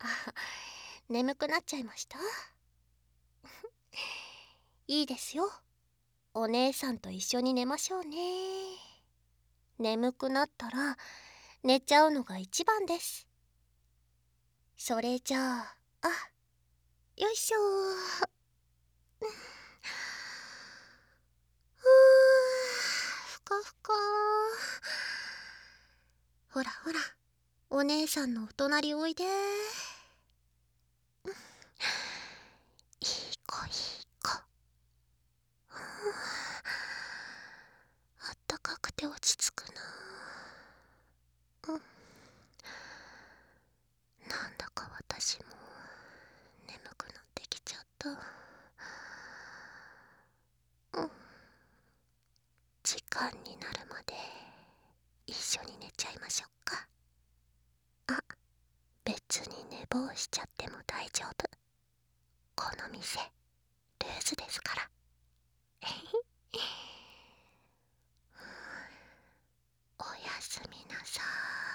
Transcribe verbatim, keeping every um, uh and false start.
眠くなっちゃいました？いいですよ。お姉さんと一緒に寝ましょうね。眠くなったら寝ちゃうのが一番です。それじゃあ、あ、よいしょー。ふー、ふかふかー。ほらほら、お姉さんのお隣おいでー。いい子いい子。ふー、あったかくて落ち着くな。うん、なんだか私も眠くなってきちゃった。うん、時間になるまで一緒に寝ちゃいましょうか。あ、別に寝坊しちゃっても大丈夫。この店ルーズですから。おやすみなさーい。